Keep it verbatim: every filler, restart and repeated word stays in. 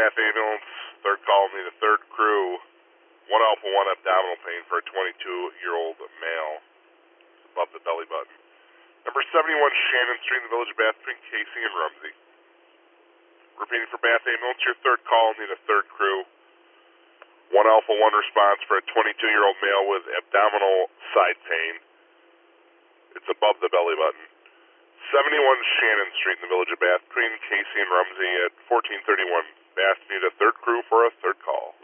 Bath Ambulance, third call, need a third crew. One Alpha One abdominal pain for a twenty-two-year-old male above the belly button. Number seventy-one Shannon Street in the Village of Bath between Casey and Rumsey. Repeating for Bath Ambulance, your third call, need a third crew. One Alpha One response for a twenty-two-year-old male with abdominal side pain. It's above the belly button. seventy-one Shannon Street in the Village of Bath between Casey and Rumsey at fourteen thirty-one. Bath need a third crew for a third call.